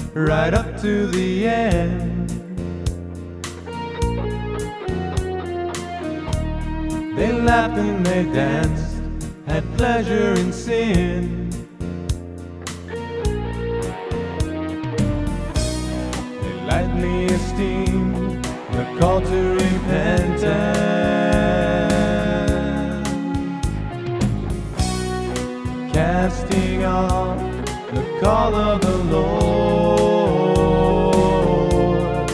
right up to the end. They laughed and they danced, had pleasure in sin. They lightly esteemed the call to repentance, casting off the call of the Lord,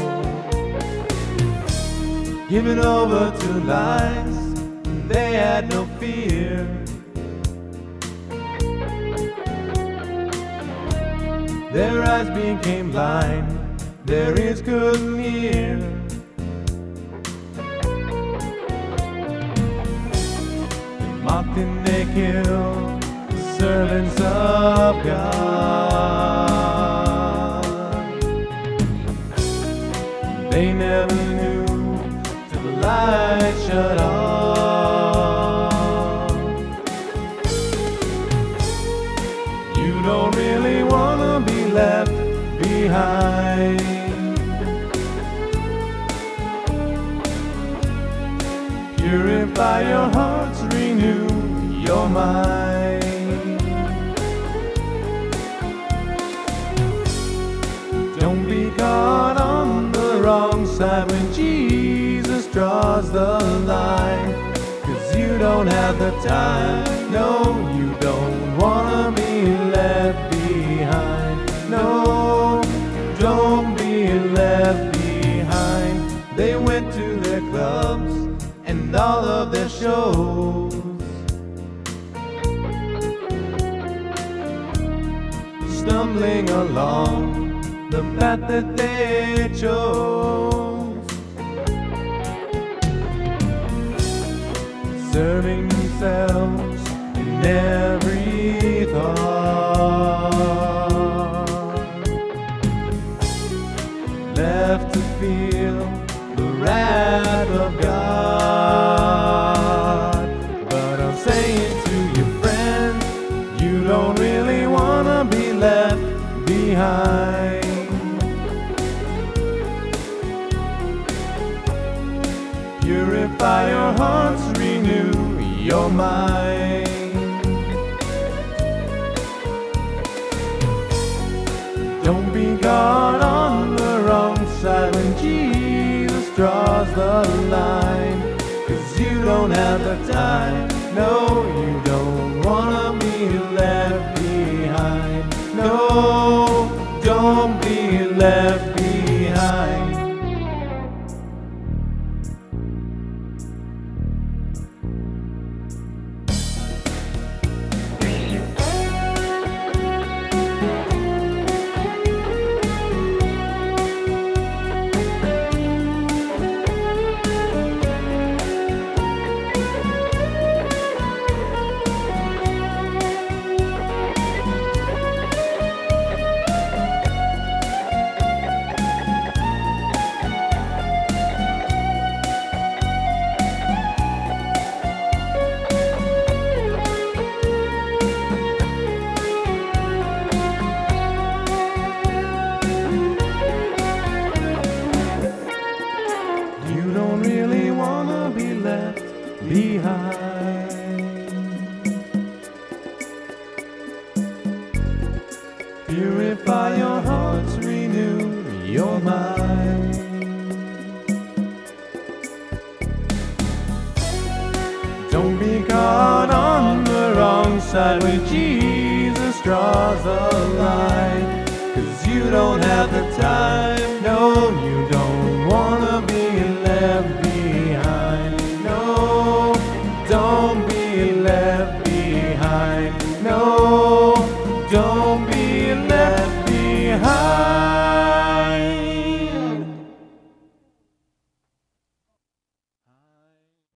given over to lies, they had no fear. Their eyes became blind, their ears couldn't hear. They mocked and they killed the servants of God. They never knew till the light shut off. You don't really wanna be left behind. Purify your hearts, renew your mind. Don't be caught on the wrong side when Jesus draws the line. 'Cause you don't have the time, no, you don't wanna be left behind. No, don't be left behind. They went to their clubs and all of their shows, stumbling along the path that they chose, serving themselves in every thought, left to feel the wrath of God. But I'm saying to you, friend, you don't really wanna be left behind. Purify your hearts, renew your mind. Don't be caught on the wrong side when Jesus draws the line. 'Cause you don't have the time, no, you don't wanna be left behind. No, don't be left behind. You don't really wanna be left behind. Purify your hearts, renew your mind. Don't be caught on the wrong side when Jesus draws the line. 'Cause you don't have the time, no, you don't wanna be left behind. No, don't be left